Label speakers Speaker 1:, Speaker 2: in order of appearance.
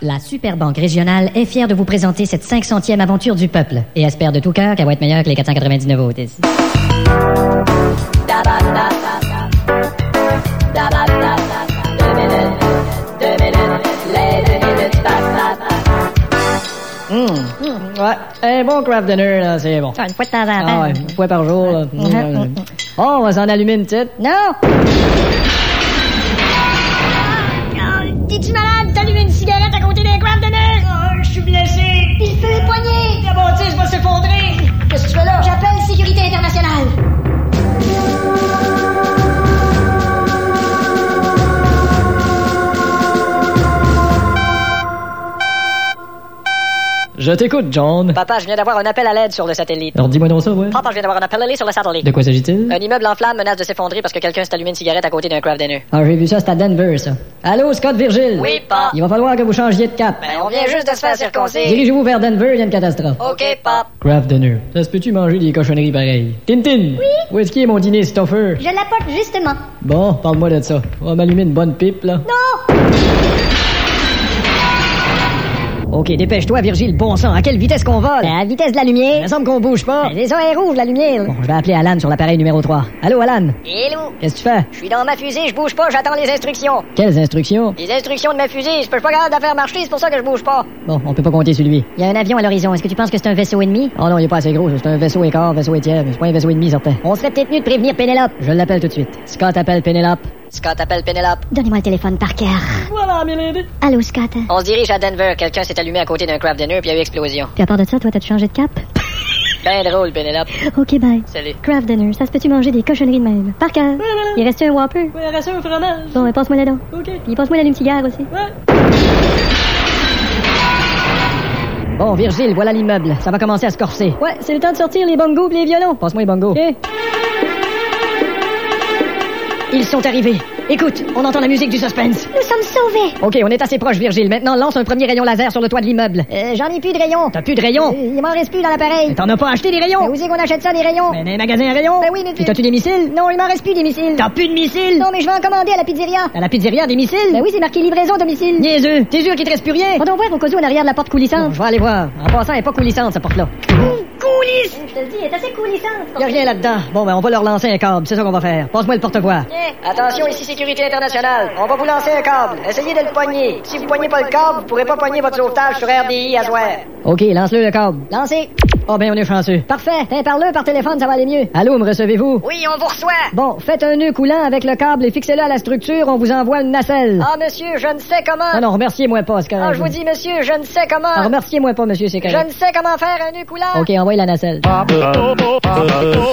Speaker 1: La Superbanque régionale est fière de vous présenter cette 500e aventure du peuple et espère de tout cœur qu'elle va être meilleure que les 499 autres.
Speaker 2: Ouais, un bon craft dinner, là, c'est bon.
Speaker 1: Une fois de temps en temps.
Speaker 2: Ah ouais, une fois par jour, là. Oh, on va s'en allumer une petite.
Speaker 1: Non!
Speaker 3: Es-tu malade? T'allumes une cigarette à côté d'un craft dinner?
Speaker 4: Oh, je suis blessé.
Speaker 3: Puis le feu est poigné.
Speaker 4: La bâtisse va s'effondrer.
Speaker 3: Qu'est-ce que tu fais là? J'appelle Sécurité Internationale.
Speaker 2: Je t'écoute, John.
Speaker 5: Papa, je viens d'avoir un appel à l'aide sur le satellite.
Speaker 2: Alors dis-moi donc ça, ouais.
Speaker 5: Papa, je viens d'avoir un appel à l'aide sur le satellite.
Speaker 2: De quoi s'agit-il?
Speaker 5: Un immeuble en flammes menace de s'effondrer parce que quelqu'un s'est allumé une cigarette à côté d'un craft dinner.
Speaker 2: Ah, j'ai vu ça, c'est à Denver, ça. Allô, Scott Virgil?
Speaker 5: Oui, pa.
Speaker 2: Il va falloir que vous changiez de cap.
Speaker 5: Ben, on vient juste de se faire circoncire.
Speaker 2: Dirigez-vous vers Denver, il y a une catastrophe.
Speaker 5: OK, pap.
Speaker 2: Craft dinner. Ça se peut-tu manger des cochonneries pareilles? Tintin! Oui? Où est-ce qu'il est mon dîner stuffer?
Speaker 3: Je l'apporte justement.
Speaker 2: Bon, parle-moi de ça. On va m'allumer une bonne pipe, là.
Speaker 3: Non!
Speaker 2: OK, dépêche-toi, Virgile, bon sang. À quelle vitesse qu'on vole?
Speaker 3: À la vitesse de la lumière.
Speaker 2: Il me semble qu'on bouge pas.
Speaker 3: Les sons est rouge, la lumière.
Speaker 2: Bon, je vais appeler Alan sur l'appareil numéro 3. Allô, Alan?
Speaker 5: Hello.
Speaker 2: Qu'est-ce que tu fais?
Speaker 5: Je suis dans ma fusée, je bouge pas, j'attends les instructions.
Speaker 2: Quelles instructions?
Speaker 5: Les instructions de ma fusée, je peux pas capable de la faire marcher, c'est pour ça que je bouge pas.
Speaker 2: Bon, on peut pas compter sur lui.
Speaker 3: Il y a un avion à l'horizon. Est-ce que tu penses que c'est un vaisseau ennemi?
Speaker 2: Oh non, il est pas assez gros. C'est un vaisseau écart, vaisseau étière. C'est pas un vaisseau ennemi, certain.
Speaker 3: On serait peut-être mieux de prévenir Pénélope.
Speaker 2: Je l'appelle tout de suite. Scott appelle Pénélope.
Speaker 5: Scott appelle Penelope.
Speaker 3: Donnez-moi le téléphone par cœur.
Speaker 2: Voilà, milady.
Speaker 3: Allô, Scott.
Speaker 5: On se dirige à Denver, quelqu'un s'est allumé à côté d'un craft dinner puis il y a eu explosion.
Speaker 3: Puis à part de ça, toi, t'as-tu changé de cap?
Speaker 5: Ben drôle, Penelope.
Speaker 3: OK, bye.
Speaker 5: Salut.
Speaker 3: Craft dinner, ça se peut-tu manger des cochonneries de même? Par cœur. Il reste un Whopper?
Speaker 2: Ouais, reste un fromage.
Speaker 3: Bon, passe-moi le don.
Speaker 2: OK.
Speaker 3: Puis passe-moi l'allume-cigare aussi.
Speaker 2: Ouais. Bon, Virgile, voilà l'immeuble. Ça va commencer à se corser. Ouais, c'est le temps de sortir les bongos et les violons. Passe-moi les bongos. OK. Ils sont arrivés. Écoute, on entend la musique du suspense.
Speaker 3: Nous sommes sauvés.
Speaker 2: OK, on est assez proche, Virgile. Maintenant, lance un premier rayon laser sur le toit de l'immeuble.
Speaker 3: J'en ai plus de rayons.
Speaker 2: T'as plus de rayons?
Speaker 3: Il m'en reste plus dans l'appareil.
Speaker 2: Mais t'en as pas acheté des rayons?
Speaker 3: Mais où c'est qu'on achète ça, des rayons?
Speaker 2: Mais dans les magasins à rayons?
Speaker 3: Ben oui, mais...
Speaker 2: Puis t'as-tu des missiles?
Speaker 3: Non, il m'en reste plus des missiles.
Speaker 2: T'as plus de missiles?
Speaker 3: Non, mais je vais en commander à la pizzeria.
Speaker 2: À la pizzeria, des missiles?
Speaker 3: Ben oui, c'est marqué livraison domicile.
Speaker 2: Niaiseux. T'es sûr qu'il te reste plus rien?
Speaker 3: Va donc voir au cas où en arrière de la porte coulissante.
Speaker 2: Bon, je vais aller voir. En passant, elle est pas coulissante, cette porte-là.
Speaker 3: Coulisse! Je te le dis, elle est assez coulissante.
Speaker 2: Y a rien là-dedans. Bon, ben, on va leur lancer un câble. C'est ça qu'on va faire. Passe-moi le porte-voix.
Speaker 5: Attention, ici Sécurité Internationale. On va vous lancer un câble. Essayez de le poigner. Si vous poignez pas le câble, vous pourrez pas poigner votre sauvetage sur RDI à soir.
Speaker 2: OK, lance-le le câble.
Speaker 3: Lancez.
Speaker 2: Oh, ben, on est chanceux.
Speaker 3: Parfait. Parle-le par téléphone, ça va aller mieux.
Speaker 2: Allô, me recevez-vous?
Speaker 5: Oui, on vous reçoit.
Speaker 2: Bon, faites un nœud coulant avec le câble et fixez-le à la structure. On vous envoie une nacelle.
Speaker 5: Ah, monsieur, je ne sais comment.
Speaker 2: Non, remerciez-moi pas, c'est correct.
Speaker 5: Ah, je vous dis, monsieur, je ne sais comment.
Speaker 2: Ah, remerciez-moi pas, monsieur, c'est correct.
Speaker 5: Je ne sais comment faire un nœud coulant.
Speaker 2: OK, envoyez la nacelle.